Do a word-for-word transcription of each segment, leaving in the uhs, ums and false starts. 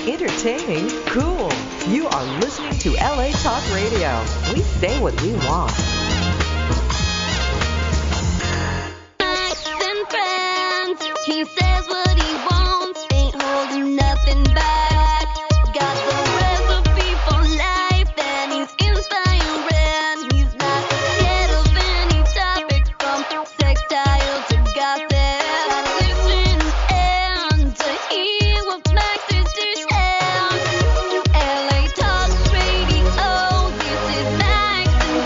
Entertaining, cool. You are listening to L A Talk Radio. We say what we want. And friends, he says what he wants, ain't holding nothing back. Got the recipe for life, and he's inspiring. He's not scared of any topic, from sextile to gossip. Listen and to hear what Max is to share. L A Talk Radio, this is Max and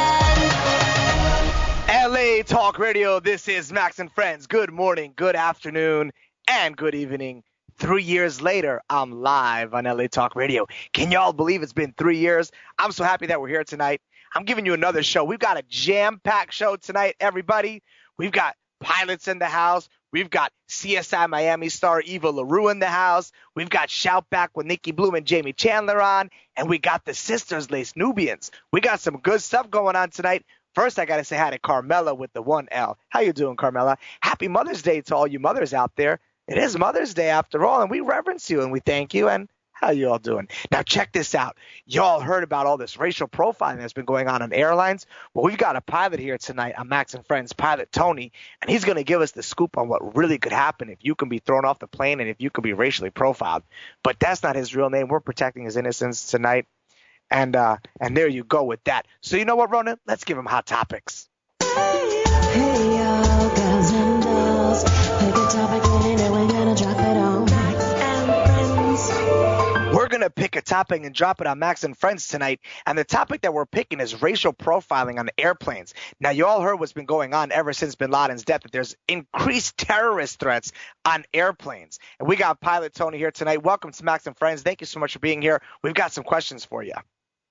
Friends. L A Talk Radio, this is Max and Friends. Good morning, good afternoon, and good evening. Three years later, I'm live on L A Talk Radio. Can y'all believe it's been three years? I'm so happy that we're here tonight. I'm giving you another show. We've got a jam-packed show tonight, everybody. We've got pilots in the house. We've got C S I Miami star Eva LaRue in the house. We've got Shout Back with Nikki Bloom and Jamie Chandler on. And we got the Sisters Lace Nubians. We got some good stuff going on tonight. First, I got to say hi to Carmela with the one L. How you doing, Carmela? Happy Mother's Day to all you mothers out there. It is Mother's Day after all, and we reverence you, and we thank you, and how you all doing? Now, check this out. Y'all heard about all this racial profiling that's been going on in airlines? Well, we've got a pilot here tonight on Max and Friends, Pilot Tony, and he's going to give us the scoop on what really could happen if you can be thrown off the plane and if you can be racially profiled. But that's not his real name. We're protecting his innocence tonight. And uh, and there you go with that. So you know what, Ronan? Let's give him hot topics. Hey y'all, guys and dolls, pick a topic and then we're gonna drop it on Max and Friends. We're going to pick a topic and drop it on Max and Friends tonight. And the topic that we're picking is racial profiling on airplanes. Now, you all heard what's been going on ever since bin Laden's death, that there's increased terrorist threats on airplanes. And we got Pilot Tony here tonight. Welcome to Max and Friends. Thank you so much for being here. We've got some questions for you.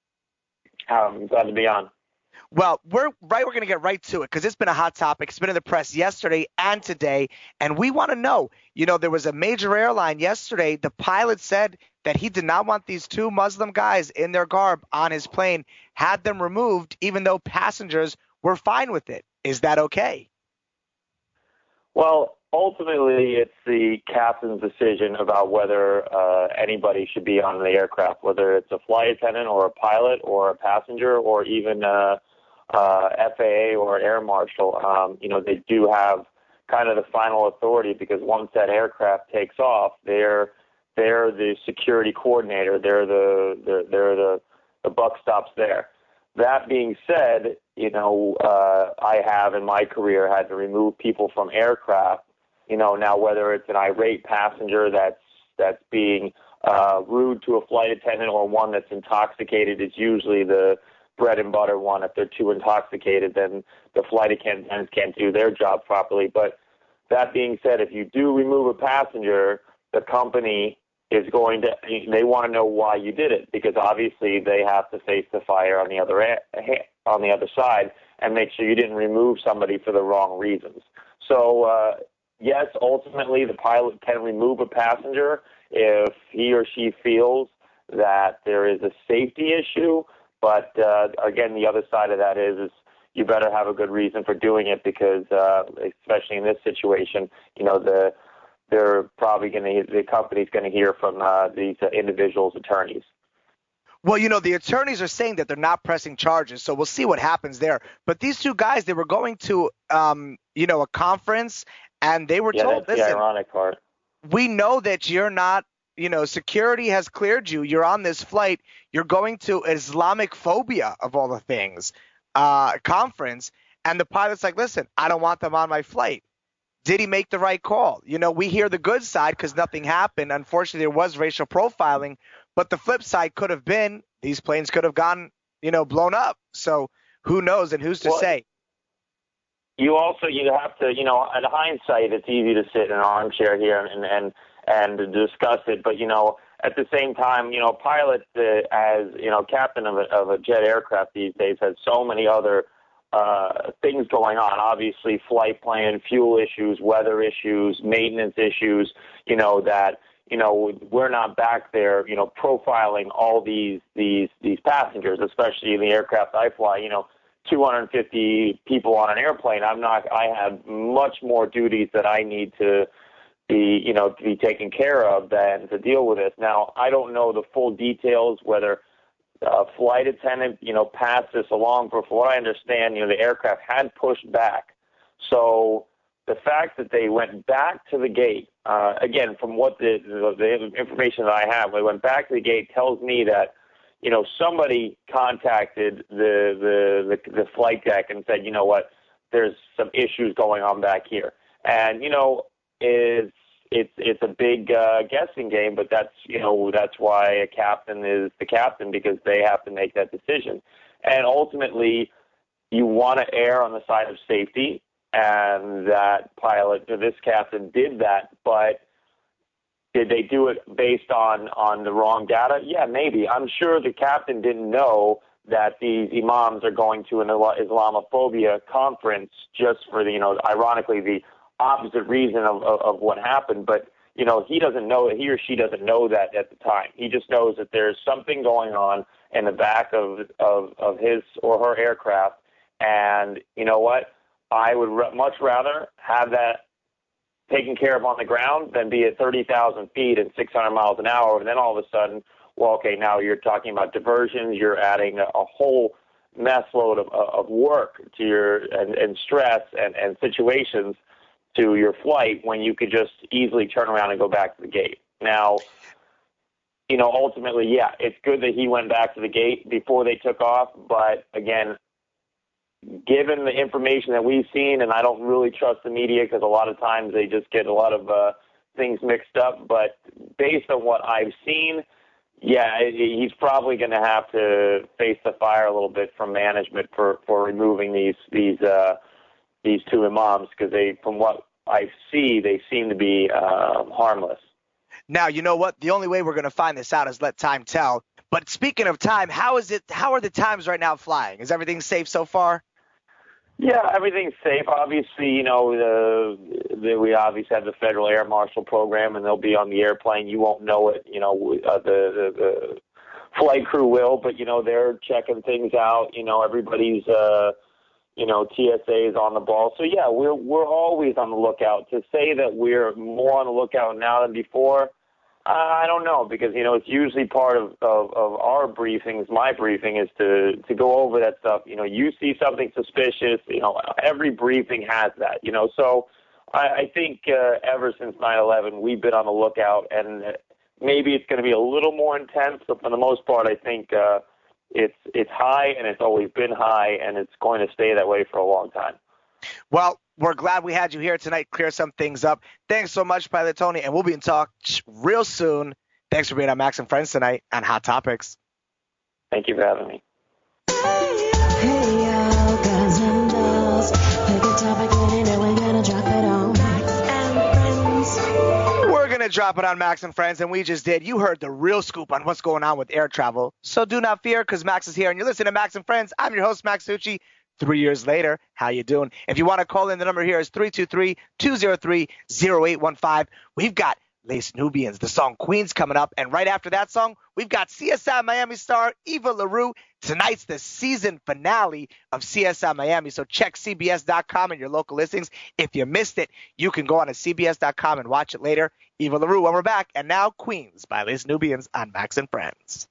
I'm glad to be on. Well, we're right. We're going to get right to it because it's been a hot topic. It's been in the press yesterday and today, and we want to know. You know, there was a major airline yesterday. The pilot said that he did not want these two Muslim guys in their garb on his plane, had them removed, even though passengers were fine with it. Is that okay? Well, ultimately, it's the captain's decision about whether uh, anybody should be on the aircraft, whether it's a flight attendant or a pilot or a passenger or even a, uh, F A A or air marshal. Um, you know, they do have kind of the final authority because once that aircraft takes off, they're they're the security coordinator. They're the, the they're the the buck stops there. That being said, you know, uh, I have in my career had to remove people from aircraft. You know, now whether it's an irate passenger that's that's being uh, rude to a flight attendant or one that's intoxicated is usually the bread and butter one. If they're too intoxicated, then the flight attendants can't do their job properly. But that being said, if you do remove a passenger, the company is going to, they want to know why you did it because obviously they have to face the fire on the other on the other side and make sure you didn't remove somebody for the wrong reasons. So, uh, yes, ultimately the pilot can remove a passenger if he or she feels that there is a safety issue. But, uh, again, the other side of that is, is you better have a good reason for doing it because, uh, especially in this situation, you know, the they're probably going to, the company's going to hear from uh, these uh, individuals' attorneys. Well, you know, the attorneys are saying that they're not pressing charges, so we'll see what happens there. But these two guys, they were going to, um, you know, a conference, and they were yeah, told, that's listen, the ironic part. We know that you're not, you know, security has cleared you. You're on this flight. You're going to Islamic phobia, of all the things, uh, conference. And the pilot's like, listen, I don't want them on my flight. Did he make the right call? You know, we hear the good side because nothing happened. Unfortunately, there was racial profiling. But the flip side could have been these planes could have gone, you know, blown up. So who knows and who's to well, say? You also, you have to, you know, in hindsight, it's easy to sit in an armchair here and and, and discuss it. But, you know, at the same time, you know, pilot uh, as, you know, captain of a, of a jet aircraft these days has so many other uh, things going on. Obviously, flight plan, fuel issues, weather issues, maintenance issues, you know, that, you know, we're not back there, you know, profiling all these, these, these passengers, especially in the aircraft I fly, you know, two hundred fifty people on an airplane. I'm not, I have much more duties that I need to be, you know, to be taken care of than to deal with this. Now, I don't know the full details, whether a flight attendant, you know, passed this along, but from what I understand, you know, the aircraft had pushed back. So the fact that they went back to the gate, uh, again, from what the, the, the information that I have, they went back to the gate tells me that, you know, somebody contacted the, the, the, the flight deck and said, you know what, there's some issues going on back here. And, you know, it's, it's, it's a big uh, guessing game, but that's, you know, that's why a captain is the captain, because they have to make that decision. And ultimately, you want to err on the side of safety, and that pilot, this captain, did that, but did they do it based on, on the wrong data? Yeah, maybe. I'm sure the captain didn't know that these imams are going to an Islamophobia conference just for the, you know, ironically, the opposite reason of, of, of what happened. But, you know, he doesn't know, he or she doesn't know that at the time. He just knows that there's something going on in the back of, of, of his or her aircraft. And you know what? I would re- much rather have that taken care of on the ground than be at thirty thousand feet and six hundred miles an hour. And then all of a sudden, well, okay, now you're talking about diversions. You're adding a, a whole mess load of, of work to your and, and stress and, and situations to your flight when you could just easily turn around and go back to the gate. Now, you know, ultimately, yeah, it's good that he went back to the gate before they took off. But again, given the information that we've seen, and I don't really trust the media because a lot of times they just get a lot of uh, things mixed up. But based on what I've seen, yeah, he's probably going to have to face the fire a little bit from management for, for removing these these uh, these two imams, because they, from what I see, they seem to be uh, harmless. Now, you know what? The only way we're going to find this out is let time tell. But speaking of time, how is it? How are the times right now flying? Is everything safe so far? Yeah, everything's safe. Obviously, you know, the, the, we obviously have the Federal Air Marshal program, and they'll be on the airplane. You won't know it, you know, uh, the, the, the flight crew will, but, you know, they're checking things out. You know, everybody's, uh, you know, T S A is on the ball. So, yeah, we're we're always on the lookout. To say that we're more on the lookout now than before, uh, I don't know, because, you know, it's usually part of, of, of our briefings. My briefing is to, to go over that stuff. You know, you see something suspicious, you know, every briefing has that, you know. So I, I think uh, ever since nine eleven, we've been on the lookout, and maybe it's going to be a little more intense, but for the most part, I think uh, it's it's high, and it's always been high, and it's going to stay that way for a long time. Well, we're glad we had you here tonight, clear some things up. Thanks so much, Pilot Tony, and we'll be in touch real soon. Thanks for being on Max and Friends tonight on Hot Topics. Thank you for having me. Hey, y'all, guys and dolls. Pick a topic and you know we're gonna drop it on Max and Friends. We're going to drop it on Max and Friends, and we just did. You heard the real scoop on what's going on with air travel. So do not fear, because Max is here, and you're listening to Max and Friends. I'm your host, Max Succi. Three years later, how you doing? If you want to call in, the number here is three two three, two oh three, oh eight one five. We've got Les Nubians, the song Queens, coming up. And right after that song, we've got C S I Miami star Eva LaRue. Tonight's the season finale of C S I Miami, so check C B S dot com and your local listings. If you missed it, you can go on to C B S dot com and watch it later. Eva LaRue, when we're back. And now Queens by Les Nubians on Max and Friends.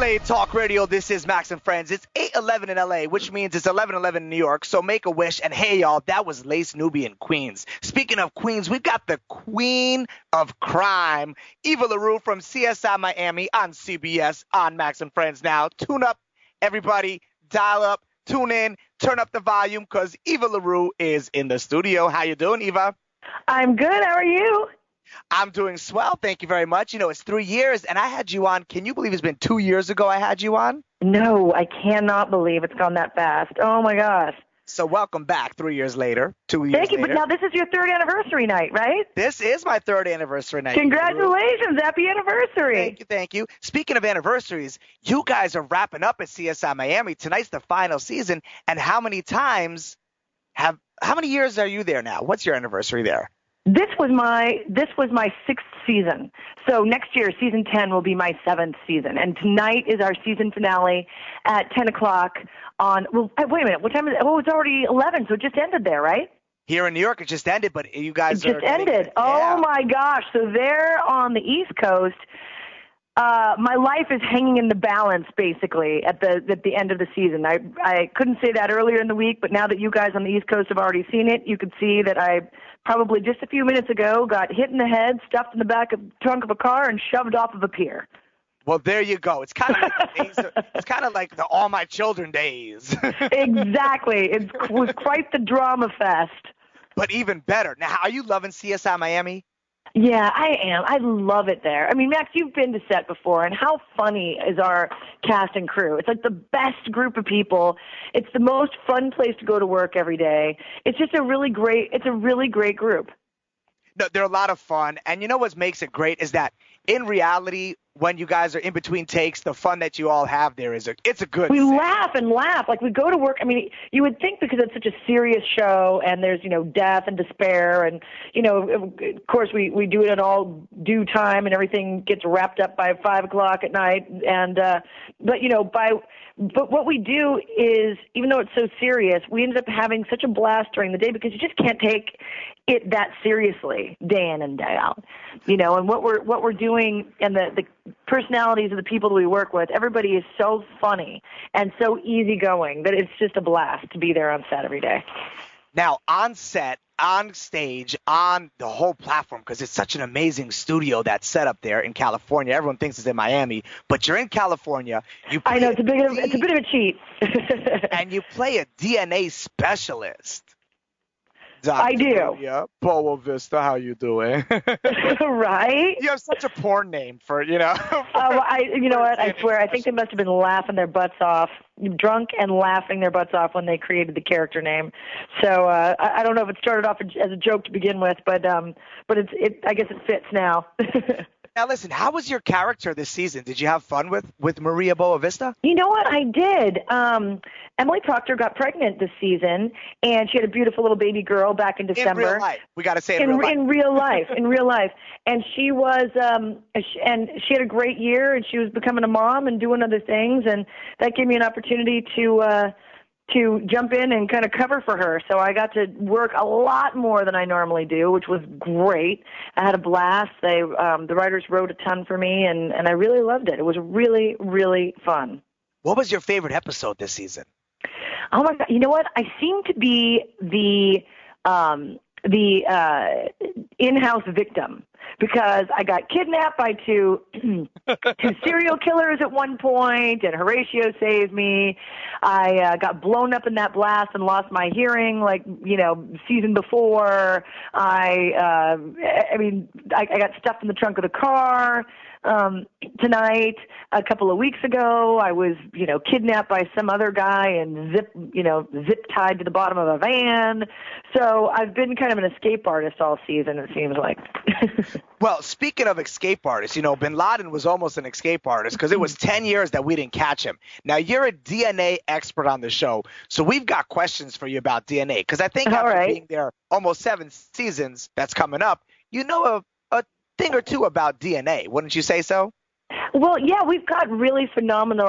A Talk Radio, this is Max and Friends. It's eight eleven in L A, which means it's eleven eleven in New York, so make a wish. And hey, y'all, that was Lace Nubian Queens. Speaking of Queens, we've got the queen of crime, Eva LaRue from C S I Miami on C B S on Max and Friends now. Tune up, everybody. Dial up, tune in, turn up the volume, because Eva LaRue is in the studio. How you doing, Eva? I'm good. How are you? I'm doing swell. Thank you very much. You know, it's three years, and I had you on. Can you believe it's been two years ago I had you on? No, I cannot believe it's gone that fast. Oh, my gosh. So welcome back three years later, two years Thank you. later. But now this is your third anniversary night, right? This is my third anniversary night. Congratulations. Happy anniversary. Thank you, thank you. Speaking of anniversaries, you guys are wrapping up at C S I Miami. Tonight's the final season, and how many times have – how many years are you there now? What's your anniversary there? This was my this was my sixth season. So next year, season ten will be my seventh season. And tonight is our season finale at ten o'clock on – well, wait a minute. What time is it? Oh, it's already eleven, so it just ended there, right? Here in New York, it just ended, but you guys It are just ended. Yeah. Oh, my gosh. So there on the East Coast – Uh, my life is hanging in the balance, basically, at the at the end of the season. I I couldn't say that earlier in the week, but now that you guys on the East Coast have already seen it, you could see that I probably just a few minutes ago got hit in the head, stuffed in the back of trunk of a car, and shoved off of a pier. Well, there you go. It's kind of like the days of, it's kind of like the All My Children days. Exactly. It was quite the drama fest. But even better. Now, are you loving C S I Miami? Yeah, I am. I love it there. I mean, Max, you've been to set before, and how funny is our cast and crew? It's like the best group of people. It's the most fun place to go to work every day. It's just a really great, it's a really great group. No, they're a lot of fun. And you know what makes it great is that in reality, when you guys are in between takes, the fun that you all have there is a, it's a good We set. laugh and laugh. Like we go to work. I mean, you would think because it's such a serious show and there's, you know, death and despair and, you know, of course we, we do it at all due time and everything gets wrapped up by five o'clock at night. And, uh, but, you know, by, but what we do is, even though it's so serious, we end up having such a blast during the day because you just can't take it that seriously day in and day out, you know, and what we're, what we're doing and the, the personalities of the people that we work with, everybody is so funny and so easygoing that it's just a blast to be there on set every day. Now, on set, on stage, on the whole platform, because it's such an amazing studio that's set up there in California. Everyone thinks it's in Miami, but you're in California. You I know, it's a, big, D- it's a bit of a cheat. and you play a D N A specialist. Doctor I do. Maria Boa Vista, how you doing? Right? You have such a porn name for, you know. Oh, I, you know what? I swear, I think they must have been laughing their butts off, drunk and laughing their butts off when they created the character name. So uh, I, I don't know if it started off as a joke to begin with, but um, but it's it. I guess it fits now. Now, listen, how was your character this season? Did you have fun with, with Maria Boa Vista? You know what? I did. Um, Emily Proctor got pregnant this season, and she had a beautiful little baby girl back in December. In real life. We got to say it in, in real life. In real life. In real life. And she was, um, and she had a great year, and she was becoming a mom and doing other things, and that gave me an opportunity to uh, to jump in and kind of cover for her. So I got to work a lot more than I normally do, which was great. I had a blast. They, um, the writers wrote a ton for me, and, and I really loved it. It was really, really fun. What was your favorite episode this season? Oh my God! You know what? I seem to be the um, the uh, in-house victim because I got kidnapped by two two serial killers at one point, and Horatio saved me. I uh, got blown up in that blast and lost my hearing, like you know, season before. I uh, I mean, I, I got stuffed in the trunk of the car. Um, tonight, a couple of weeks ago, I was, you know, kidnapped by some other guy and zip, you know, zip tied to the bottom of a van. So I've been kind of an escape artist all season, it seems like. Well, speaking of escape artists, you know, Bin Laden was almost an escape artist because it was ten years that we didn't catch him. Now, you're a D N A expert on the show, so we've got questions for you about D N A because I think All after right. being there almost seven seasons that's coming up, you know a, a thing or two about D N A. Wouldn't you say so? Well, yeah, we've got really phenomenal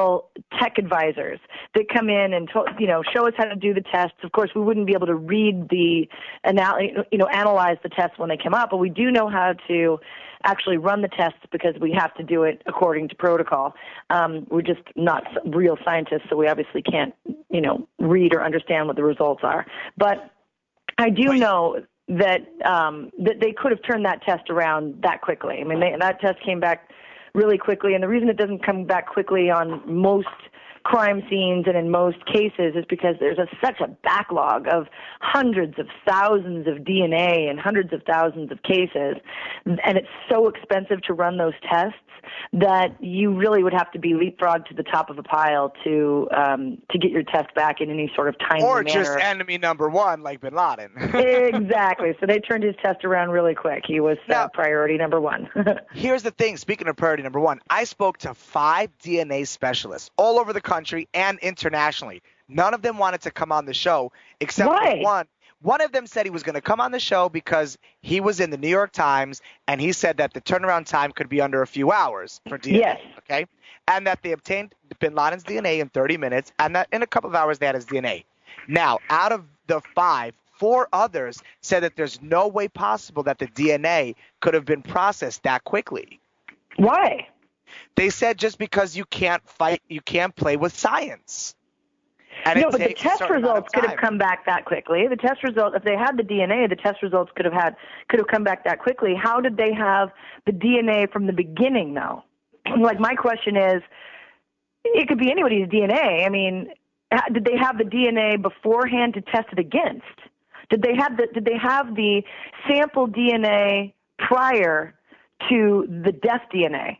tech advisors that come in and to, you know show us how to do the tests. Of course, we wouldn't be able to read the anal- you know analyze the tests when they come up, but we do know how to actually run the tests because we have to do it according to protocol. Um, we're just not real scientists, so we obviously can't you know read or understand what the results are. But I do know that um, that they could have turned that test around that quickly. I mean, they, that test came back really quickly, and the reason it doesn't come back quickly on most crime scenes and in most cases is because there's a, such a backlog of hundreds of thousands of D N A and hundreds of thousands of cases, and it's so expensive to run those tests that you really would have to be leapfrogged to the top of a pile to um, to get your test back in any sort of timely or manner. Or just enemy number one, like Bin Laden. Exactly. So they turned his test around really quick. He was uh, now, priority number one. Here's the thing. Speaking of priority number one, I spoke to five D N A specialists all over the country and internationally. None of them wanted to come on the show except Why? for one. One of them said he was going to come on the show because he was in the New York Times, and he said that the turnaround time could be under a few hours for D N A. Yes. Okay, and that they obtained Bin Laden's D N A in thirty minutes, and that in a couple of hours they had his D N A. Now, out of the five, four others said that there's no way possible that the D N A could have been processed that quickly. Why? They said just because you can't fight, you can't play with science. And no, it but the takes a test certain amount of results could have time. come back that quickly. The test result, if they had the D N A, the test results could have had could have come back that quickly. How did they have the D N A from the beginning, though? Like, my question is, it could be anybody's D N A. I mean, ha- did they have the D N A beforehand to test it against? Did they have the Did they have the sample D N A prior to the death D N A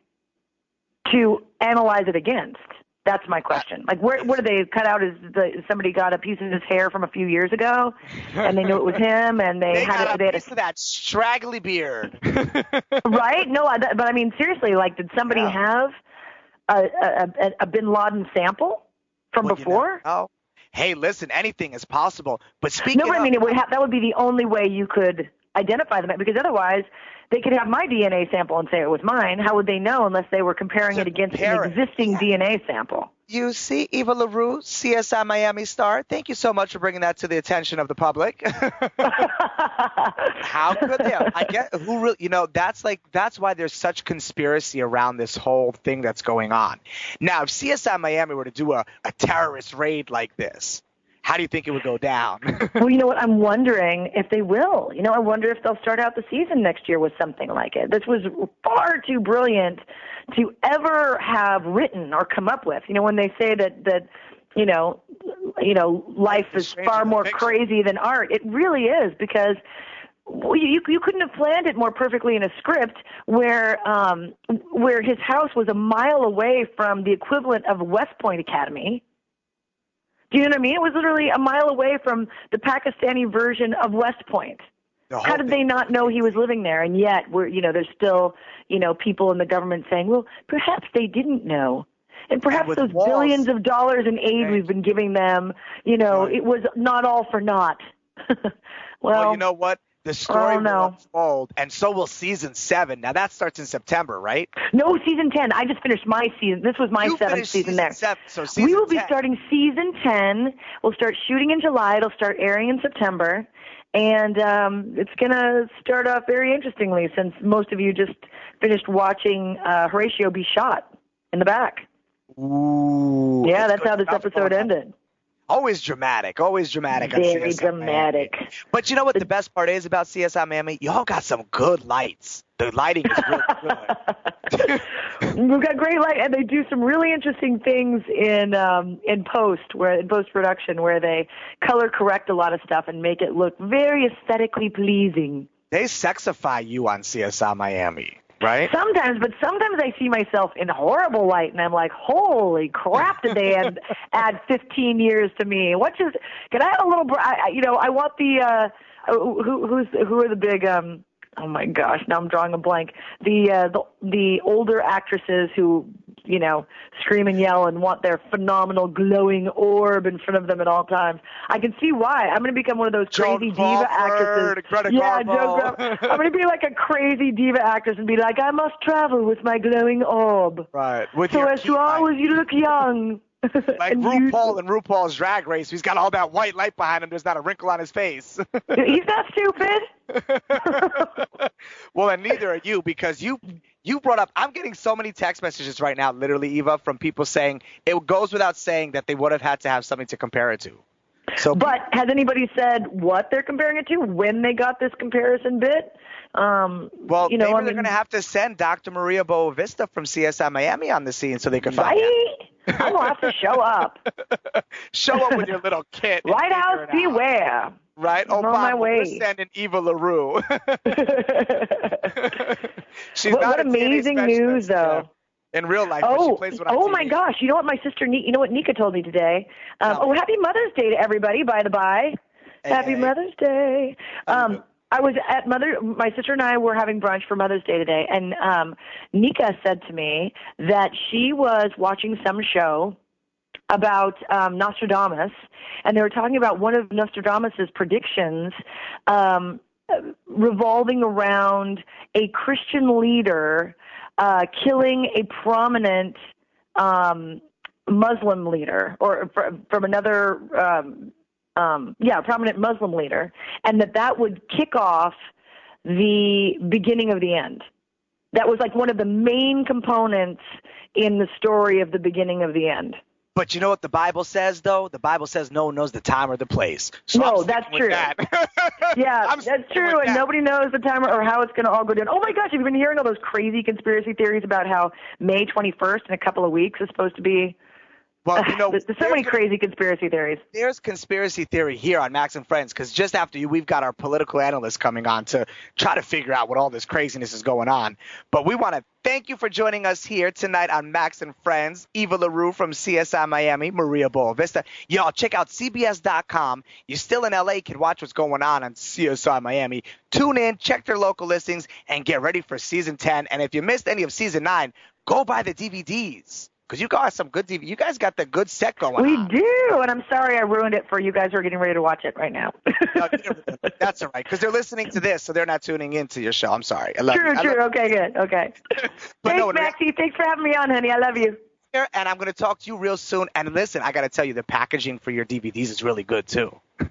to analyze it against? That's my question. Like, where, what did they cut out? Is the, somebody got a piece of his hair from a few years ago, and they knew it was him, and they, They had got it. a They had piece of that straggly beard. a, right? No, I, but I mean, seriously, like, did somebody Yeah. have a, a, a Bin Laden sample from Well, you before? never know. Hey, listen, anything is possible. But speaking No, but I of, mean, it would have, that would be the only way you could identify them, because otherwise they could have my D N A sample and say it was mine. How would they know unless they were comparing it against Compare an it. existing Yeah. D N A sample? you see, Eva LaRue, C S I Miami star. Thank you so much for bringing that to the attention of the public. How could they? I get who really, you know, that's like that's why there's such conspiracy around this whole thing that's going on. Now, if C S I Miami were to do a, a terrorist raid like this, how do you think it would go down? Well, you know what? I'm wondering if they will. You know, I wonder if they'll start out the season next year with something like it. This was far too brilliant to ever have written or come up with. You know, when they say that that you know, you know, life is stranger far than more fiction. crazy than art. It really is, because well, you you couldn't have planned it more perfectly in a script where um where his house was a mile away from the equivalent of West Point Academy. Do you know what I mean? It was literally a mile away from the Pakistani version of West Point. The whole How did thing- they not know he was living there? And yet, we're, you know, there's still, you know, people in the government saying, well, perhaps they didn't know. And perhaps with those walls. billions of dollars in aid Right. we've been giving them, you know, Right. it was not all for naught. well, Well, you know what? The story oh, will no. unfold, and so will season seven. Now that starts in September, right? no, season ten. I just finished my season. This was my You seventh finished season season there. seven, so season we will be ten. starting season ten. We'll start shooting in July. It'll start airing in September. And um, it's going to start off very interestingly, since most of you just finished watching uh, Horatio be shot in the back. Ooh. Yeah, it's that's good how this stuff episode going on. ended. Always dramatic, always dramatic. on Very C S I Miami. dramatic. But you know what the best part is about C S I Miami? Y'all got some good lights. The lighting is really good. We've got great light, and they do some really interesting things in um, in post, where in post production, where they color correct a lot of stuff and make it look very aesthetically pleasing. They sexify you on C S I Miami, right? Sometimes, but sometimes I see myself in horrible light, and I'm like, "Holy crap! Did they add, add fifteen years to me? What just? Can I have a little? br- I, I- you know, I want the uh, who who's who are the big um. Oh my gosh! Now I'm drawing a blank. The uh, the the older actresses who, you know, scream and yell and want their phenomenal glowing orb in front of them at all times. I can see why. I'm going to become one of those Joan crazy diva Crawford, actresses. Greta yeah, Garbo. Joan Crawford. I'm going to be like a crazy diva actress and be like, I must travel with my glowing orb, Right. With so your as key to light. always you look young. Like And RuPaul you- and RuPaul's Drag Race. He's got all that white light behind him. There's not a wrinkle on his face. He's not stupid. Well, and neither are you, because you you brought up. I'm getting so many text messages right now, literally, Eva, from people saying it goes without saying that they would have had to have something to compare it to. So, But has anybody said what they're comparing it to? When they got this comparison bit? Um, well, you know, maybe I they're mean, going to have to send Doctor Maria Boavista from C S I Miami on the scene so they can find out. right? I'm gonna have to show up. Show up with your little kit. and White figure House, it out. beware. Right? I'm on my Obama, we're way. sending Eva LaRue. She's what not what a T N A amazing news, specialist, though. yeah, in real life, but she Oh, plays what on oh T V. my gosh! You know what my sister, Ni- you know what Nika told me today? Um, Tell oh, me. happy Mother's Day to everybody, by the by. Hey, Happy hey. Mother's Day. Um, I was at Mother. My sister and I were having brunch for Mother's Day today, and um, Nika said to me that she was watching some show about um, Nostradamus, and they were talking about one of Nostradamus's predictions um, revolving around a Christian leader uh, killing a prominent um, Muslim leader, or fr- from another, um, um, yeah, prominent Muslim leader, and that that would kick off the beginning of the end. That was like one of the main components in the story of the beginning of the end. But you know what the Bible says, though? The Bible says no one knows the time or the place. So No, I'm sticking that's with true. That. Yeah, I'm that's sticking true, with and that. nobody knows the timer or how it's going to all go down. Oh my gosh, have you been hearing all those crazy conspiracy theories about how May twenty-first in a couple of weeks is supposed to be? Well, you know, There's so there's many gonna- crazy conspiracy theories. There's conspiracy theory here on Max and Friends, because just after you, we've got our political analyst coming on to try to figure out what all this craziness is going on. But we want to thank you for joining us here tonight on Max and Friends. Eva LaRue from C S I Miami, Maria Boavista. Y'all, check out C B S dot com. You're still in L A, can watch what's going on on C S I Miami. Tune in, check their local listings, and get ready for Season ten. And if you missed any of Season nine, go buy the D V Ds. Because you got some good D V Ds. You guys got the good set going We on. do, and I'm sorry I ruined it for you guys who are getting ready to watch it right now. No, that's all right, because they're listening to this, so they're not tuning into your show. I'm sorry. I love True, you. I true. love Okay, good. Okay. But Thanks, no, in rea- Maxie. Thanks for having me on, honey. I love you. you here, and I'm going to talk to you real soon. And listen, I got to tell you, the packaging for your D V Ds is really good, too.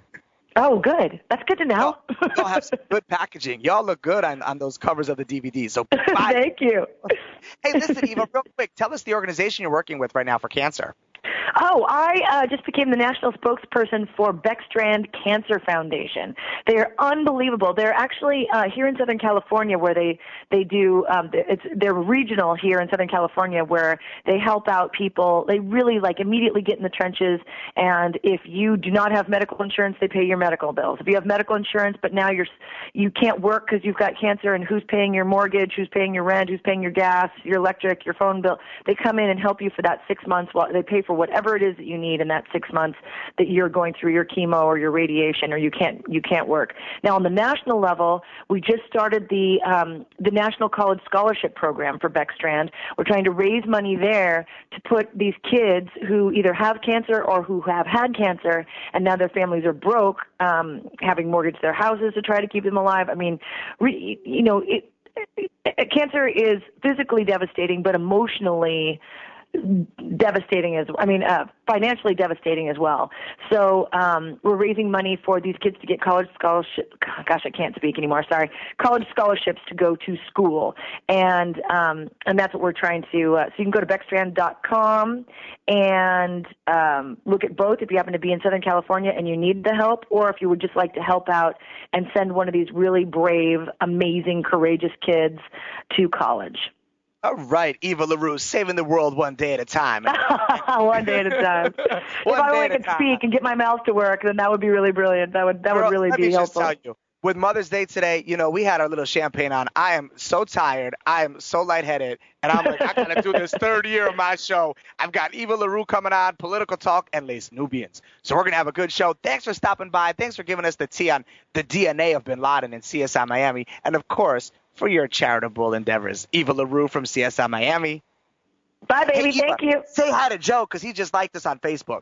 Oh, good. That's good to know. Y'all, y'all have some good packaging. Y'all look good on, on those covers of the D V Ds. So bye. Thank you. Hey, listen, Eva, real quick, tell us the organization you're working with right now for cancer. Oh, I uh, just became the national spokesperson for Beckstrand Cancer Foundation. They are unbelievable. They're actually uh, here in Southern California, where they they do. Um, it's they're regional here in Southern California, where they help out people. They really like immediately get in the trenches. And if you do not have medical insurance, they pay your medical bills. If you have medical insurance, but now you're you can't work because you've got cancer, and who's paying your mortgage, who's paying your rent, who's paying your gas, your electric, your phone bill? They come in and help you for that six months. While they pay for whatever it is that you need in that six months that you're going through your chemo or your radiation, or you can't you can't work. Now, on the national level, we just started the um, the National College Scholarship Program for Beckstrand. We're trying to raise money there to put these kids who either have cancer or who have had cancer, and now their families are broke, um, having mortgaged their houses to try to keep them alive. I mean, re, you know, it, it, it, cancer is physically devastating, but emotionally devastating as I mean uh, financially devastating as well. So um, we're raising money for these kids to get college scholarship. Gosh, I can't speak anymore. Sorry, college scholarships to go to school, and um, and that's what we're trying to. Uh, so you can go to beckstrand dot com and um, look at both if you happen to be in Southern California and you need the help, or if you would just like to help out and send one of these really brave, amazing, courageous kids to college. All right, Eva LaRue, saving the world one day at a time. One day at a time. If One I day only at a could time. speak and get my mouth to work, then that would be really brilliant. That would that Girl, would really let be me helpful. just tell you, with Mother's Day today, you know, we had our little champagne on. I am so tired. I am so lightheaded. And I'm like, I got to do this third year of my show. I've got Eva LaRue coming on, Political Talk, and Les Nubians. So we're going to have a good show. Thanks for stopping by. Thanks for giving us the tea on the D N A of Bin Laden and C S I Miami. And, of course, for your charitable endeavors. Eva LaRue from C S I Miami. Bye, baby. Hey, Thank Eva, you. Say hi to Joe, because he just liked us on Facebook.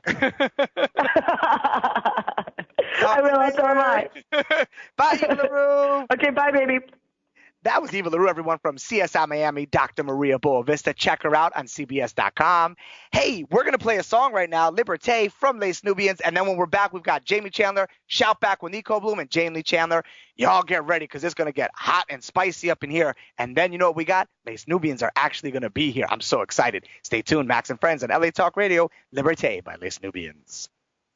I will. So am I. Bye, Eva LaRue. Okay, bye, baby. That was Eva LaRue, everyone, from C S I Miami, Doctor Maria Boavista. Check her out on C B S dot com. Hey, we're going to play a song right now, Liberté from Les Nubians. And then when we're back, we've got Jamie Chandler, Shout Back with Nico Bloom, and Jane Lee Chandler. Y'all get ready because it's going to get hot and spicy up in here. And then you know what we got? Les Nubians are actually going to be here. I'm so excited. Stay tuned, Max and Friends on L A Talk Radio, Liberté by Les Nubians.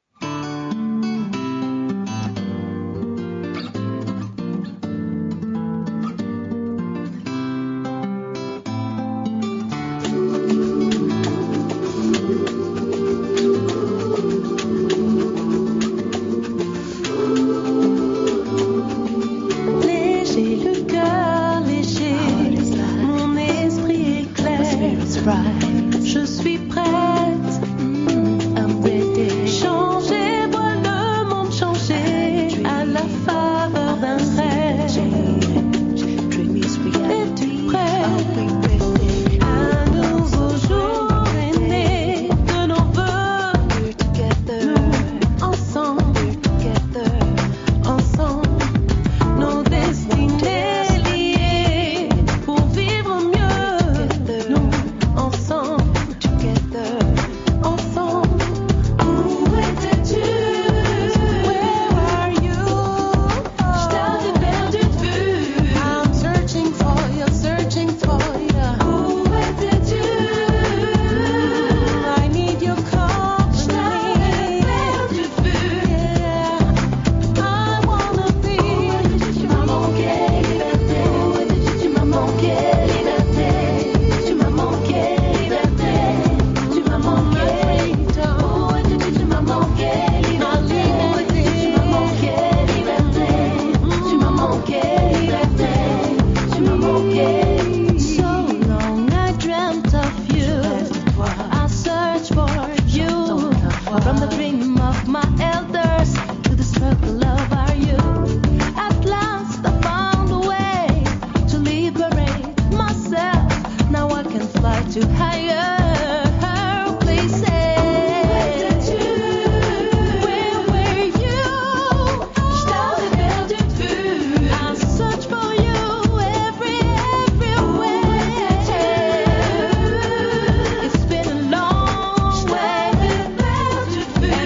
Je suis prête à m'aider. Changer, voir le monde changer à la faveur d'un trait. Es-tu prêt? Un nouveau jour est né de nos vœux. Nous, ensemble, ensemble, nos destinées liées pour vivre mieux. Nous, ensemble, together, ensemble. Où étais-tu? Where are you? Je t'avais perdu de vue. I'm searching for you, searching for you. Où étais-tu? I need your company. Je t'avais perdu de vue. Yeah, I wanna be. Tu m'as manqué, liberté. Tu m'as manqué, liberté. Tu m'as manqué. Tu m'as manqué, oh, tu m'as manqué, liberté. Tu m'as manqué, liberté. Tu m'as manqué, liberté. Tu m'as manqué. So long I dreamt of you. I searched for you. From the dream of my elders to the struggle of our youth. At last I found a way to liberate myself. Now I can fly to higher. It's been a long way.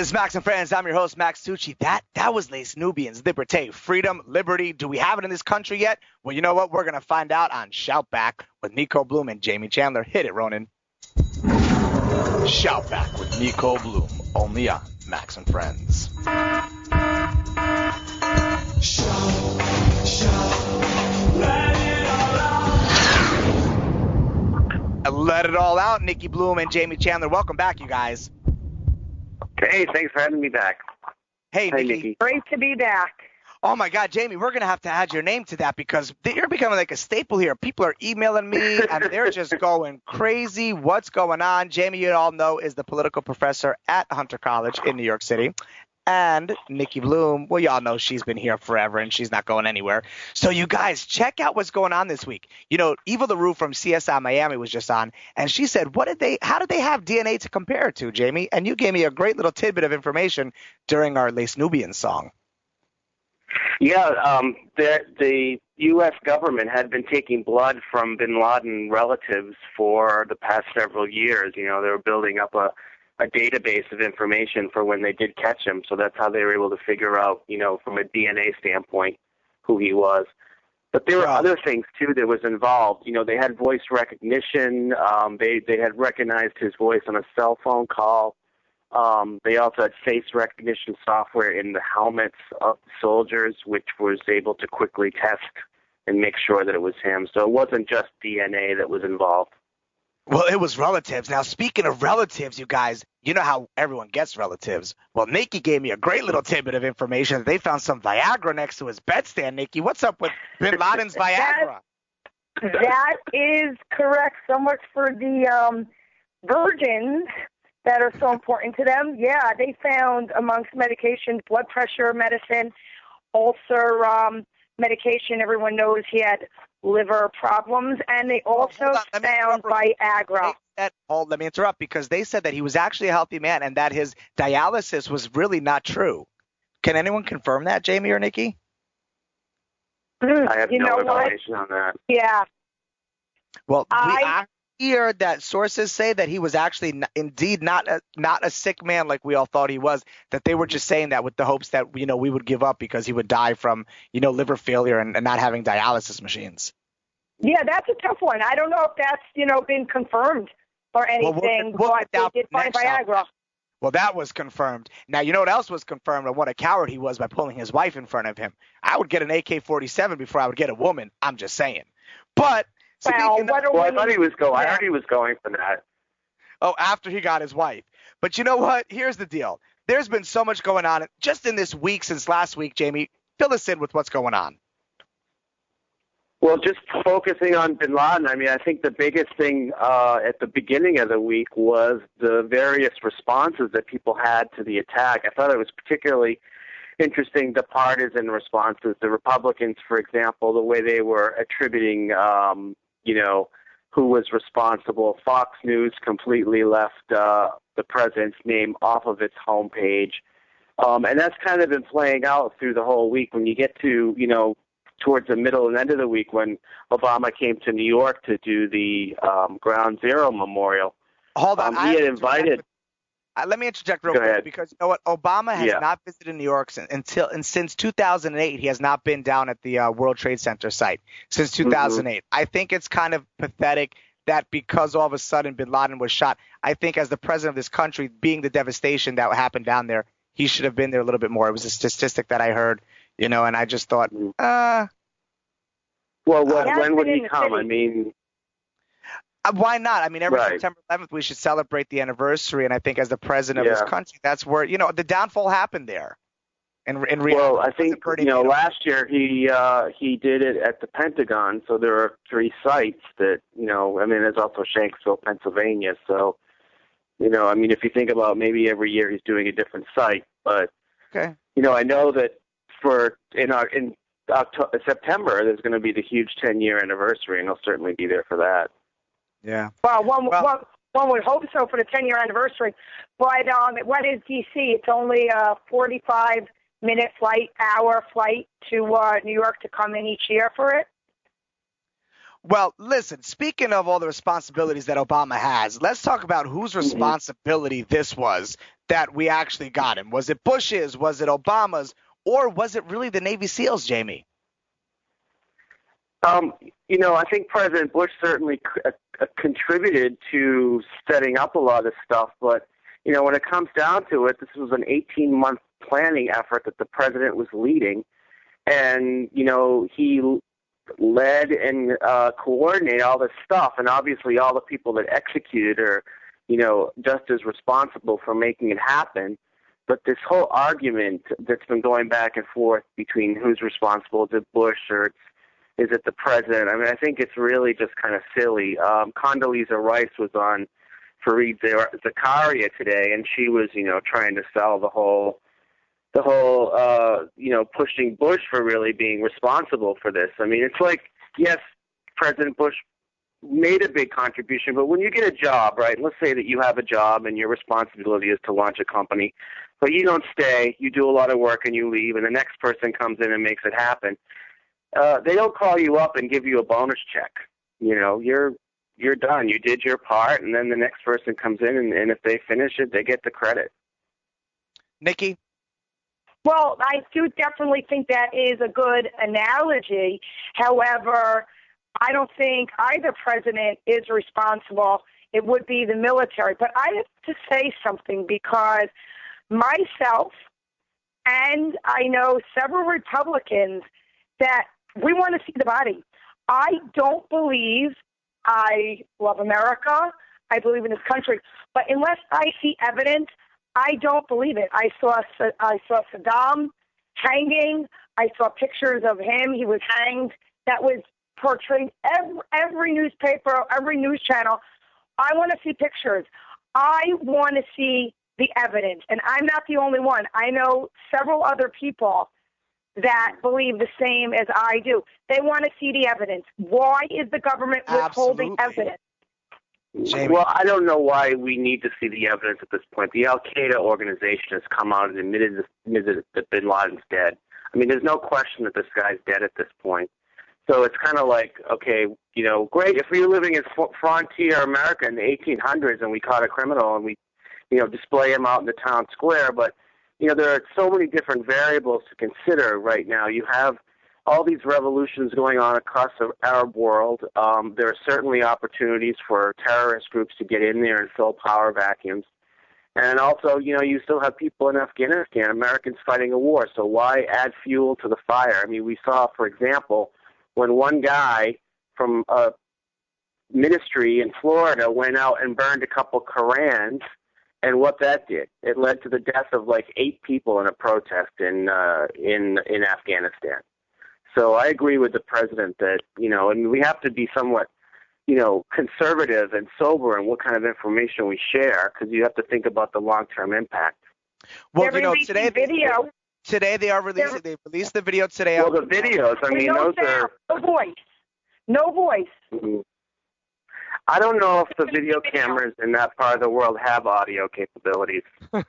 is Max and Friends. I'm your host, Max Tucci. That that was Les Nubians, Liberté, freedom, liberty. Do we have it in this country yet? Well, you know what? We're going to find out on Shout Back with Nico Bloom and Jamie Chandler. Hit it, Ronan. Shout Back with Nico Bloom, only on Max and Friends. Shout, shout, let it all out. Let it all out, Nikki Bloom and Jamie Chandler. Welcome back, you guys. Hey, thanks for having me back. Hey, Hey, Nikki. Nikki. Great to be back. Oh, my God, Jamie, we're going to have to add your name to that because you're becoming like a staple here. People are emailing me, and they're just going crazy. What's going on? Jamie, you all know, is the political professor at Hunter College in New York City. And Nikki Bloom, well, y'all know she's been here forever, and she's not going anywhere. So you guys, check out what's going on this week. You know, Eva LaRue from C S I Miami was just on, and she said, what did they, how did they have D N A to compare it to, Jamie? And you gave me a great little tidbit of information during our Les Nubians song. Yeah, um, the, the U S government had been taking blood from bin Laden relatives for the past several years. You know, they were building up a, a database of information for when they did catch him. So that's how they were able to figure out, you know, from a D N A standpoint, who he was. But there were Wow. other things, too, that was involved. You know, they had voice recognition. Um, they, they had recognized his voice on a cell phone call. Um, they also had face recognition software in the helmets of soldiers, which was able to quickly test and make sure that it was him. So it wasn't just D N A that was involved. Well, it was relatives. Now, speaking of relatives, you guys, you know how everyone gets relatives. Well, Nikki gave me a great little tidbit of information. They found some Viagra next to his bedstand, Nikki. What's up with bin Laden's Viagra? That is correct. So much for the um, virgins that are so important to them. Yeah, they found amongst medications, blood pressure medicine, ulcer um, medication. Everyone knows he had liver problems, and they also hold on, let me found interrupt real quick. Viagra. They said- hold, let me interrupt because they said that he was actually a healthy man and that his dialysis was really not true. Can anyone confirm that, Jamie or Nikki? Mm, I have you no know what? information on that. Yeah. Well, we I- I hear that sources say that he was actually n- indeed not a, not a sick man like we all thought he was, that they were just saying that with the hopes that, you know, we would give up because he would die from, you know, liver failure and, and not having dialysis machines. Yeah, that's a tough one. I don't know if that's, you know, been confirmed or Well, we'll anything, get- we'll but get that they did find next Viagra. time. Well, that was confirmed. Now, you know what else was confirmed and what a coward he was by pulling his wife in front of him. I would get an A K forty-seven before I would get a woman. I'm just saying. But Well, speaking of- what are Well, I we- thought he was going. I Yeah. heard he was going for that. Oh, after he got his wife. But you know what? Here's the deal. There's been so much going on just in this week since last week, Jamie. Fill us in with what's going on. Well, just focusing on bin Laden, I mean, I think the biggest thing uh, at the beginning of the week was the various responses that people had to the attack. I thought it was particularly interesting, the partisan responses. The Republicans, for example, the way they were attributing, um, you know, who was responsible. Fox News completely left uh, the president's name off of its homepage. Um, and that's kind of been playing out through the whole week. When you get to, you know, towards the middle and end of the week when Obama came to New York to do the um, Ground Zero Memorial, Hold on. um, I he have had to interject invited. with- uh, let me interject real Go quick ahead. because you know what? Obama has Yeah. not visited New York sin- until and since two thousand eight. He has not been down at the uh, World Trade Center site since two thousand eight. Mm-hmm. I think it's kind of pathetic that because all of a sudden bin Laden was shot, I think as the president of this country, being the devastation that happened down there, he should have been there a little bit more. It was a statistic that I heard, you know, and I just thought, Mhm. uh, Well, what, He has when would been in he the come? city. I mean, Uh, why not? I mean, every Right. September eleventh, we should celebrate the anniversary. And I think as the president of Yeah. this country, that's where, you know, the downfall happened there. In, in reality, well, I It wasn't think Bernie you know Madoff. last year he uh, he did it at the Pentagon. So there are three sites that you know. I mean, there's also Shanksville, Pennsylvania. So you know, I mean, if you think about maybe every year he's doing a different site, but Okay. you know, I know that for in our in October, September there's going to be the huge ten year anniversary, and he'll certainly be there for that. Yeah. Well, one, Well- one, one would hope so for the ten-year anniversary. But um, what is D C? It's only a forty-five minute flight, hour flight to uh, New York to come in each year for it. Well, listen, speaking of all the responsibilities that Obama has, let's talk about whose responsibility this was that we actually got him? Was it Bush's? Was it Obama's? Or was it really the Navy SEALs, Jamie? Um, you know, I think President Bush certainly c- uh, contributed to setting up a lot of this stuff, but, you know, when it comes down to it, this was an eighteen-month planning effort that the president was leading, and, you know, he led and uh, coordinated all this stuff, and obviously all the people that executed are, you know, just as responsible for making it happen. But this whole argument that's been going back and forth between who's responsible, is it Bush or it's, is it the president? I mean, I think it's really just kind of silly. Um, Condoleezza Rice was on Fareed Zakaria today, and she was, you know, trying to sell the whole, the whole, uh, you know, pushing Bush for really being responsible for this. I mean, it's like, yes, President Bush made a big contribution, but when you get a job, right, let's say that you have a job and your responsibility is to launch a company, but you don't stay, you do a lot of work and you leave, and the next person comes in and makes it happen. Uh, they don't call you up and give you a bonus check. You know, you're you're done. You did your part, and then the next person comes in, and, and if they finish it, they get the credit. Nikki? Well, I do definitely think that is a good analogy. However, I don't think either president is responsible. It would be the military. But I have to say something because myself and I know several Republicans that we want to see the body. I don't believe I love America. I believe in this country. But unless I see evidence, I don't believe it. I saw I saw Saddam hanging. I saw pictures of him. He was hanged. That was portrayed every, every newspaper, every news channel. I want to see pictures. I want to see the evidence. And I'm not the only one. I know several other people that believe the same as I do. They want to see the evidence. Why is the government withholding Absolutely. evidence? Jamie. Well, I don't know why we need to see the evidence at this point. The Al-Qaeda organization has come out and admitted, admitted that bin Laden's dead. I mean, there's no question that this guy's dead at this point. So it's kind of like, okay, you know, great. If we were living in frontier America in the eighteen hundreds and we caught a criminal and we, you know, display him out in the town square, but you know, there are so many different variables to consider right now. You have all these revolutions going on across the Arab world. Um, there are certainly opportunities for terrorist groups to get in there and fill power vacuums. And also, you know, you still have people in Afghanistan, Americans fighting a war. So why add fuel to the fire? I mean, we saw, for example, when one guy from a ministry in Florida went out and burned a couple Korans, and what that did, it led to the death of like eight people in a protest in uh, in in Afghanistan. So I agree with the president that, you know, and we have to be somewhat, you know, conservative and sober in what kind of information we share, because you have to think about the long-term impact. Well, They're you know, releasing today video. today they are releasing. They released the video today. Well, the videos, I mean, no those sound, are. no voice, no voice. Mhm. I don't know if the video cameras in that part of the world have audio capabilities.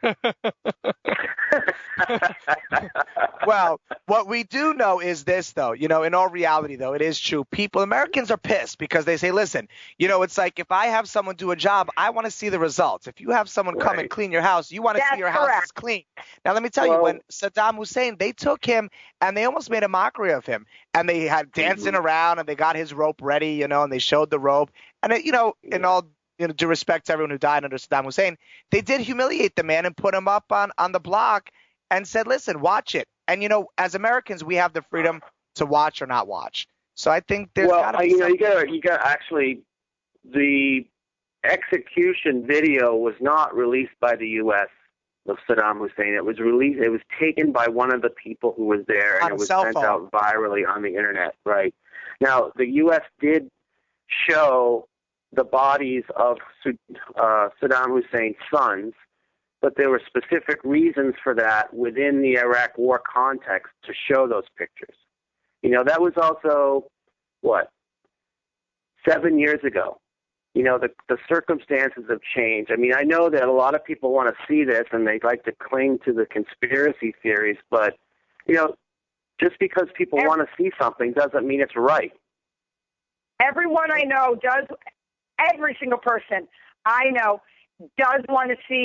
Well, what we do know is this, though. You know, in all reality, though, it is true. People, Americans are pissed because they say, listen, you know, it's like if I have someone do a job, I want to see the results. If you have someone come and Right. clean your house, you want to see That's your house correct. is clean. Now, let me tell Well- you, when Saddam Hussein, they took him and they almost made a mockery of him. And they had dancing Mm-hmm. around and they got his rope ready, you know, and they showed the rope. And, it, you know, in all you know, due respect to everyone who died under Saddam Hussein, they did humiliate the man and put him up on, on the block and said, listen, watch it. And, you know, as Americans, we have the freedom to watch or not watch. So I think there's well, got to uh, be you know, you something. got you got actually the execution video was not released by the U S of Saddam Hussein. It was released. It was taken by one of the people who was there, On and a it was cell sent phone. out virally on the internet. Right now, the U S did show the bodies of uh, Saddam Hussein's sons, but there were specific reasons for that within the Iraq War context to show those pictures. You know, that was also, what, seven years ago. You know, the, the circumstances have changed. I mean, I know that a lot of people want to see this and they like to cling to the conspiracy theories, but, you know, just because people Every- want to see something doesn't mean it's right. Everyone I know does, every single person I know does want to see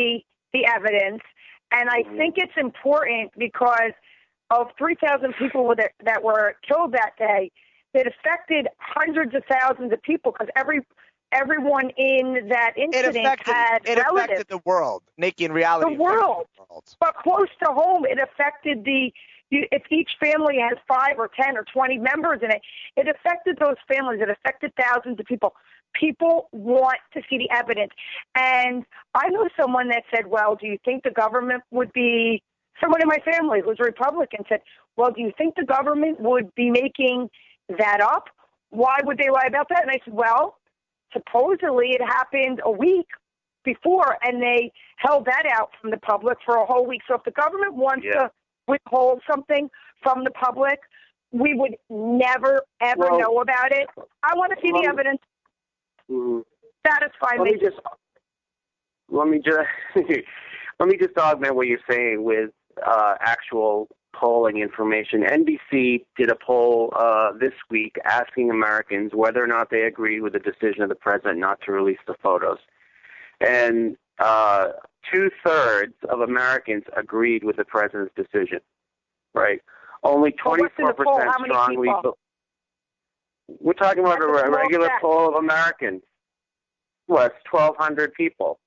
the evidence. And I think it's important because of three thousand people that, that were killed that day, it affected hundreds of thousands of people because every everyone in that It incident affected, had it relatives. affected the world. Nikki, in reality, The it affected world. the world. But close to home, it affected the, you- if each family has five or ten or twenty members in it, it affected those families. It affected thousands of people. People want to see the evidence. And I know someone that said, well, do you think the government would be, someone in my family who's a Republican said, well, do you think the government would be making that up? Why would they lie about that? And I said, well, supposedly it happened a week before, and they held that out from the public for a whole week. So if the government wants Yeah. to withhold something from the public, we would never, ever Well, know about it. I want to see well, the evidence. Mhm. Satisfy Let me. me just let me just let me just augment what you're saying with uh, actual polling information. N B C did a poll uh, this week asking Americans whether or not they agree with the decision of the president not to release the photos, and uh, two thirds of Americans agreed with the president's decision. Right? Only Well, what's in twenty-four the poll? percent How many strongly. people? Be- We're talking about a, That's a a small regular set. poll of Americans. Well, it's twelve hundred people.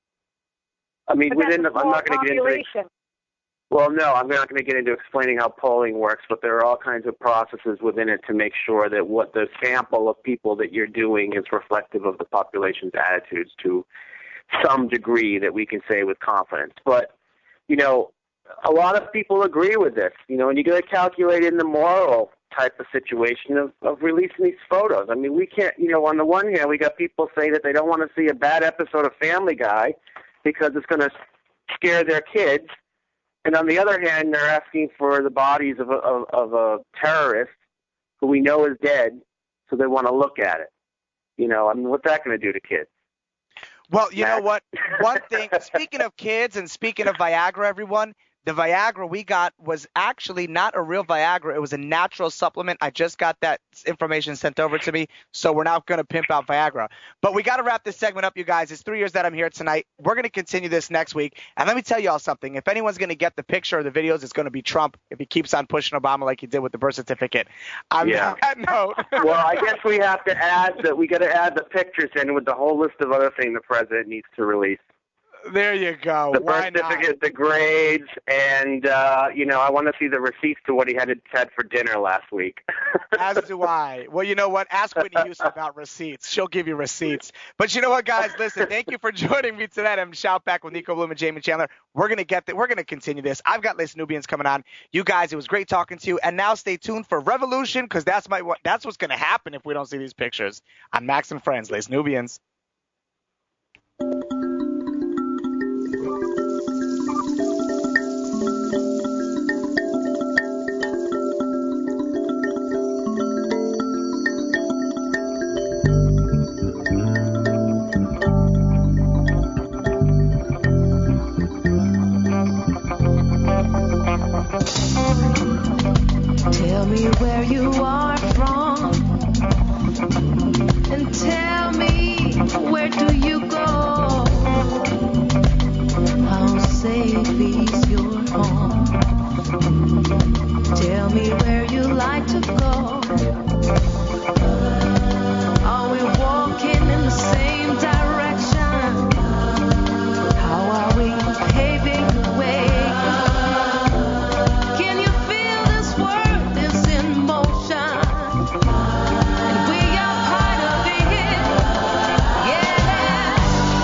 I mean, But within that's the, a I'm small not going to get into. population. Well, no, I'm not going to get into explaining how polling works, but there are all kinds of processes within it to make sure that what the sample of people that you're doing is reflective of the population's attitudes to some degree that we can say with confidence. But, you know, a lot of people agree with this, you know, and you got to calculate in the moral type of situation of, of releasing these photos. I mean, we can't, you know, on the one hand, we got people say that they don't want to see a bad episode of Family Guy because it's going to scare their kids. And on the other hand, they're asking for the bodies of a, of, of a terrorist who we know is dead, so they want to look at it. You know, I mean, what's that going to do to kids? Well, you know Max? what? One thing, speaking of kids and speaking of Viagra, everyone, the Viagra we got was actually not a real Viagra. It was a natural supplement. I just got that information sent over to me, so we're not going to pimp out Viagra. But we got to wrap this segment up, you guys. It's three years that I'm here tonight. We're going to continue this next week. And let me tell you all something. If anyone's going to get the picture or the videos, it's going to be Trump if he keeps on pushing Obama like he did with the birth certificate. On Yeah. that note. Well, I guess we have to add that we got to add the pictures in with the whole list of other things the president needs to release. There you go. The Why birth not? certificate, the grades, and, uh, you know, I want to see the receipts to what he had had for dinner last week. As do I. Well, you know what? Ask Whitney Houston about receipts. She'll give you receipts. But you know what, guys? Listen, thank you for joining me tonight. I'm Shout Back with Nico Bloom and Jamie Chandler. We're gonna get th- We're gonna continue this. I've got Les Nubians coming on. You guys, it was great talking to you. And now stay tuned for Revolution, because that's my what that's what's gonna happen if we don't see these pictures. On Max and Friends, Les Nubians. Tell me where you are from, and tell me where do you go? How safe is your home? Tell me where you like to go. Are we walking in the same direction? How are we paving the way? Can you feel this world is in motion? And we are part of it. Yeah.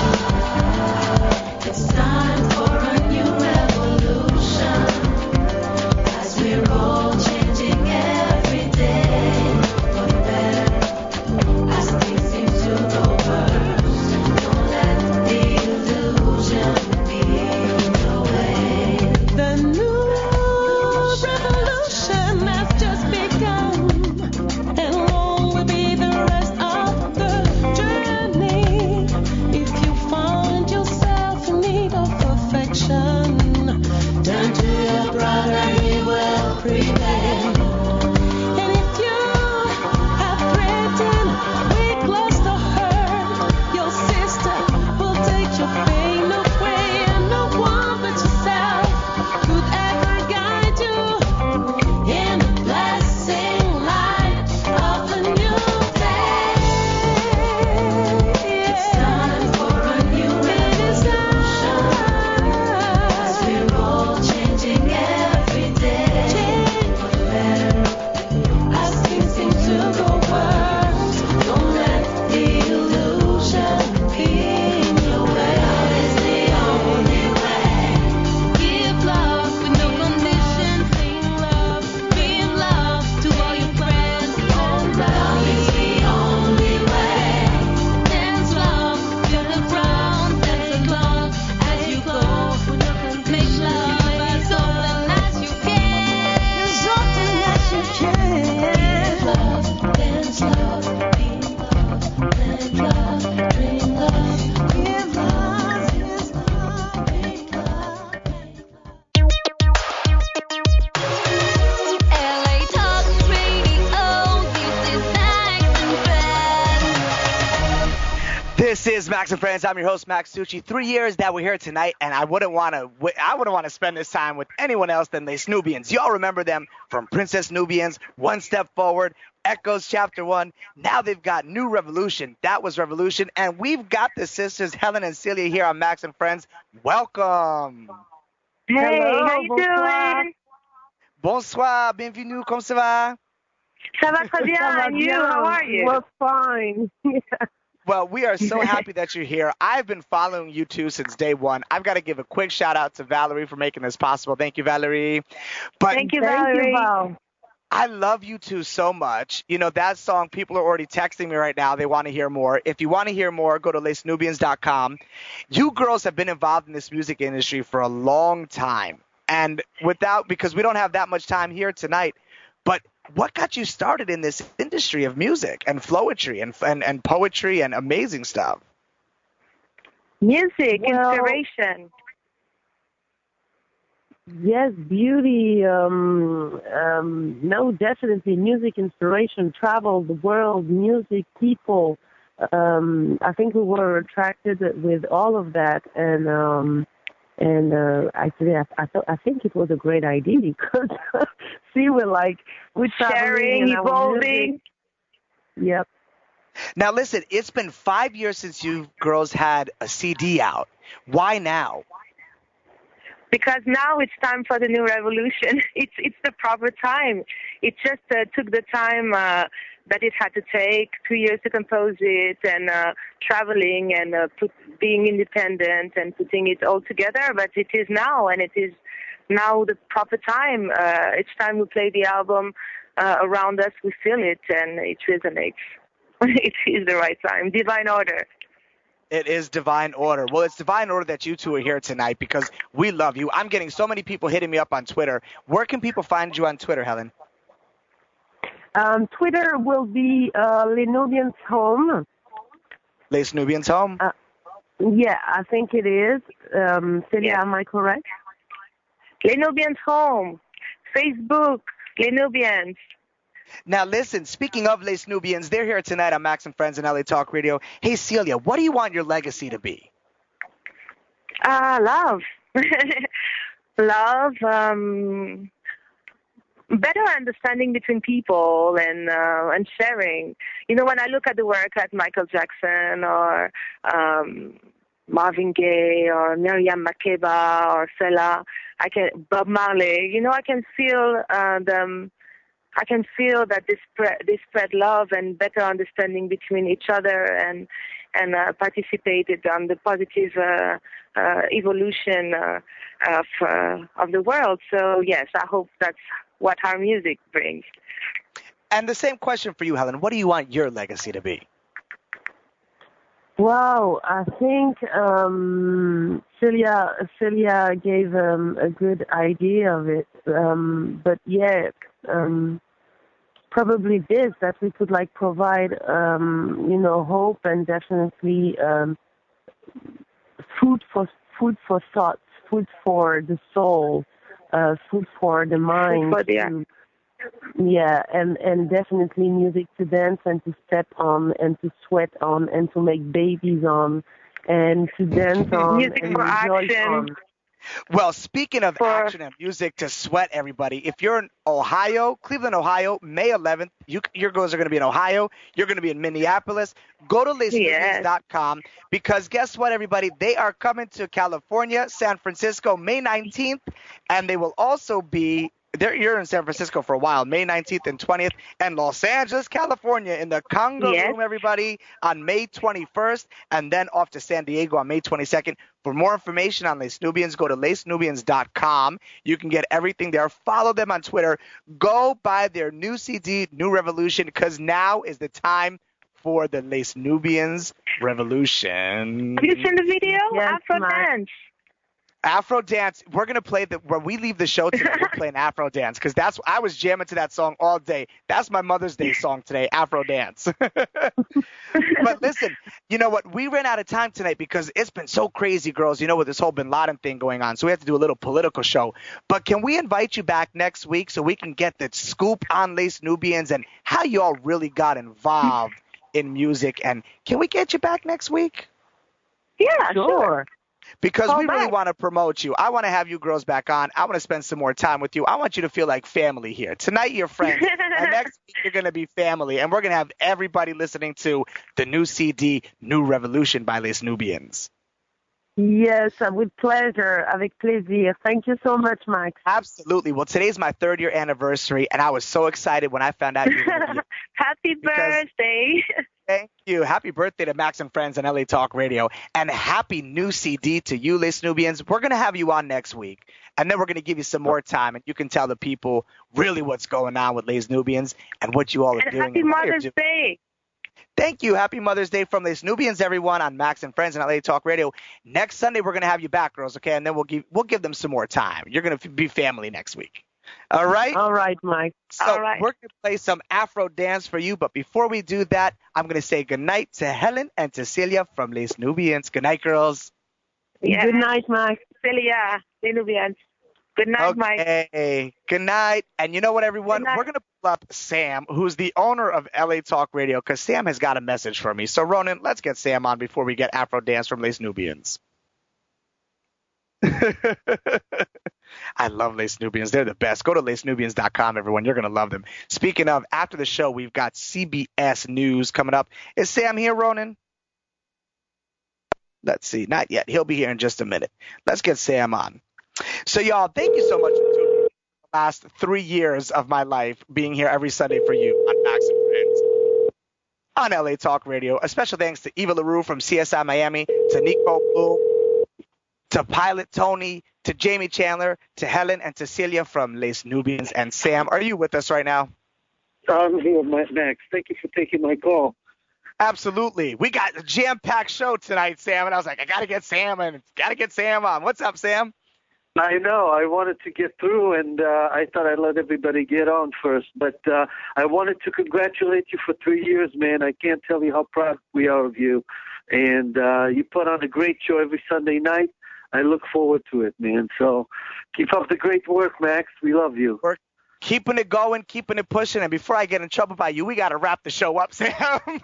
It's time for a new revolution. As we're all changing every day for the better. As things seem to go worse, don't let the illusion be the way. The new revolution has just begun, and long will be the rest of the journey. If you find yourself in need of perfection, turn to your brother, he will prevail. And if you have threatened with lust or hurt, your sister will take your pain away, and no one Max and Friends, I'm your host, Max Tucci. Three years that we're here tonight, and I wouldn't want to I wouldn't want to spend this time with anyone else than Les Nubians. Y'all remember them from Princess Nubians, One Step Forward, Echoes Chapter One. Now they've got New Revolution. That was Revolution. And we've got the sisters Helen and Celia here on Max and Friends. Welcome. Hey, Hello, how you bonsoir. doing? Bonsoir, bienvenue, comment ça va? Ça va très bien, Ça va and you? bien. How are you? We're fine. Well, we are so happy that you're here. I've been following you two since day one. I've got to give a quick shout out to Valerie for making this possible. Thank you, Valerie. But Thank you, Thank Valerie. you, Val. I love you two so much. You know, that song, people are already texting me right now. They want to hear more. If you want to hear more, go to les nubians dot com. You girls have been involved in this music industry for a long time. And without, because we don't have that much time here tonight, but what got you started in this industry of music and flowetry and, and, and poetry and amazing stuff? Music, Well- inspiration. Yes, beauty. Um, um, no, definitely music, inspiration, travel, the world, music, people. Um, I think we were attracted with all of that, and um, and uh, actually, I, I thought I think it was a great idea because see, we're like we're traveling Sharing, and our evolving. music- Yep. Now, listen, it's been five years since you girls had a C D out. Why now? Because now it's time for the new revolution. It's it's the proper time. It just uh, took the time uh, that it had to take, two years to compose it, and uh, traveling and uh, put, being independent and putting it all together. But it is now, and it is now the proper time. Uh, it's time we play the album uh, around us. We feel it, and it resonates. It is the right time. Divine order. It is Divine Order. Well, it's Divine Order that you two are here tonight because we love you. I'm getting so many people hitting me up on Twitter. Where can people find you on Twitter, Helen? Um, Twitter will be uh, Les Nubians Home. Les Nubians Home? Uh, Yeah, I think it is. Um, Celia, Yeah. am I correct? Les Nubians Home. Facebook. Les Nubians. Now, listen, speaking of Les Nubians, they're here tonight on Max and Friends and L A Talk Radio. Hey, Celia, what do you want your legacy to be? Ah, love. Love, um, better understanding between people and uh, and sharing. You know, when I look at the work at Michael Jackson or um, Marvin Gaye or Miriam Makeba or Fela, I can Bob Marley. You know, I can feel uh, them. I can feel that they spread, they spread love and better understanding between each other and and uh, participated on the positive uh, uh, evolution uh, of uh, of the world. So yes, I hope that's what our music brings. And the same question for you, Helen. What do you want your legacy to be? Wow, I think um, Celia Celia gave um, a good idea of it. Um, but yeah, um, probably this, that we could like provide, um, you know, hope and definitely um, food for food for thoughts, food for the soul, uh, food for the mind. for the- to- yeah, and, and definitely music to dance and to step on and to sweat on and to make babies on and to dance on Music and for rejoice action. on. Well, speaking of For- action and music to sweat, everybody, if you're in Ohio, Cleveland, Ohio, May eleventh, you, your girls are going to be in Ohio. You're going to be in Minneapolis. Go to les nubians dot com because guess what, everybody? They are coming to California, San Francisco, May nineteenth, and they will also be They're, you're in San Francisco for a while, May nineteenth and twentieth, and Los Angeles, California, in the Conga Yes. Room, everybody, on May twenty-first, and then off to San Diego on May twenty-second. For more information on Les Nubians, go to les nubians dot com. You can get everything there. Follow them on Twitter. Go buy their new C D, New Revolution, because now is the time for the Les Nubians Revolution. Have you seen the video? Yes, Afro Mark. dance. Afro dance. We're gonna play the when we leave the show today. We're playing Afro dance because that's I was jamming to that song all day. That's my Mother's Day song today, Afro dance. But listen, you know what? We ran out of time tonight because it's been so crazy, girls. You know, with this whole Bin Laden thing going on, so we have to do a little political show. But can we invite you back next week so we can get the scoop on Les Nubians and how y'all really got involved in music? And can we get you back next week? Yeah, sure. Sure. Because Call we really back. want to promote you. I want to have you girls back on. I want to spend some more time with you. I want you to feel like family here. Tonight you're friends, and next week you're going to be family, and we're going to have everybody listening to the new C D, New Revolution by Les Nubians. Yes, uh, with pleasure, avec plaisir. Thank you so much, Max. Absolutely. Well, today's my third year anniversary, and I was so excited when I found out you were going to be Happy Because- birthday. Thank you. Happy birthday to Max and Friends on L A Talk Radio. And happy new C D to you, Les Nubians. We're going to have you on next week. And then we're going to give you some more time, and you can tell the people really what's going on with Les Nubians and what you all are And doing. happy and why you're Mother's doing. Day. Thank you. Happy Mother's Day from Les Nubians, everyone, on Max and Friends on L A Talk Radio. Next Sunday, we're going to have you back, girls, okay? And then we'll give we'll give them some more time. You're going to be family next week. All right? All right, Mike. So All right. we're going to play some Afro dance for you. But before we do that, I'm going to say goodnight to Helen and to Celia from Les Nubians. Good night, girls. Yeah. Good night, Max. Celia, Nubians. Good night, Mike. Okay. Good night. And you know what, everyone? Good night. We're going to pull up Sam, who's the owner of L A Talk Radio, because Sam has got a message for me. So, Ronan, let's get Sam on before we get Afro dance from Les Nubians. I love Les Nubians. They're the best. Go to les nubians dot com, everyone. You're going to love them. Speaking of, after the show, we've got C B S News coming up. Is Sam here, Ronan? Let's see. Not yet. He'll be here in just a minute. Let's get Sam on. So, y'all, thank you so much for tuning in the last three years of my life being here every Sunday for you on Max and Friends on L A Talk Radio. A special thanks to Eva LaRue from C S I Miami, to Nico Bloom, to Pilot Tony, to Jamie Chandler, to Helen and to Celia from Les Nubians. And Sam, are you with us right now? I'm here, Max. Thank you for taking my call. Absolutely. We got a jam-packed show tonight, Sam, and I was like, I got to get Sam and got to get Sam on. What's up, Sam? I know. I wanted to get through, and uh, I thought I'd let everybody get on first. But uh, I wanted to congratulate you for three years, man. I can't tell you how proud we are of you. And uh, you put on a great show every Sunday night. I look forward to it, man. So keep up the great work, Max. We love you. We're keeping it going, keeping it pushing. And before I get in trouble by you, we got to wrap the show up, Sam.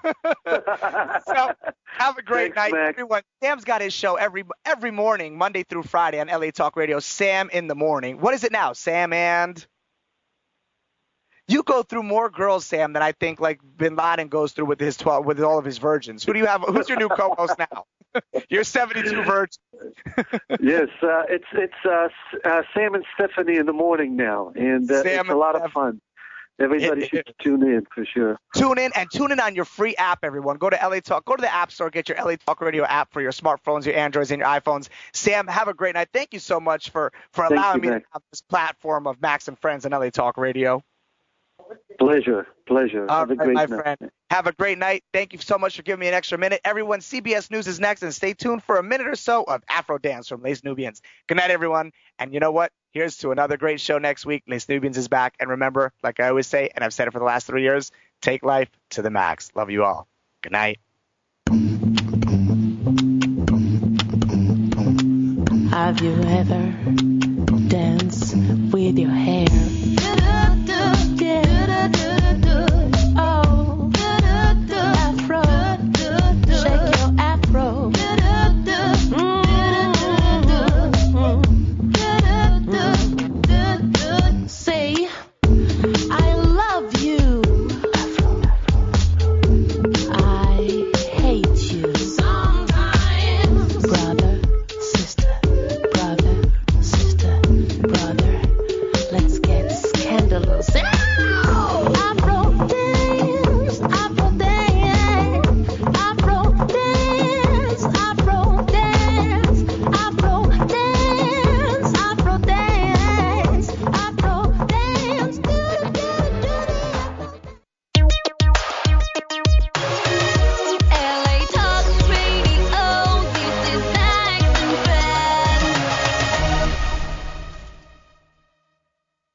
So have a great Thanks, night, Max. everyone. Sam's got his show every every morning, Monday through Friday on L A Talk Radio. Sam in the morning. What is it now, Sam? And you go through more girls, Sam, than I think like Bin Laden goes through with his twelve with all of his virgins. Who do you have? Who's your new co-host now? You're seventy-two virgins. Yes, uh, it's it's uh, S- uh, Sam and Stephanie in the morning now, and uh, Sam it's a and lot of Steph- fun. Everybody It- should tune in for sure. Tune in and tune in on your free app, everyone. Go to L A Talk. Go to the App Store. Get your L A Talk Radio app for your smartphones, your Androids, and your iPhones. Sam, have a great night. Thank you so much for, for Thank allowing you, me Max. to have this platform of Max and Friends on L A Talk Radio. Pleasure, pleasure. All Have a right, great my night. friend. Have a great night. Thank you so much for giving me an extra minute. Everyone, C B S News is next, and stay tuned for a minute or so of Afro Dance from Les Nubians. Good night, everyone. And you know what? Here's to another great show next week. Les Nubians is back. And remember, like I always say, and I've said it for the last three years, take life to the max. Love you all. Good night. Have you ever danced with your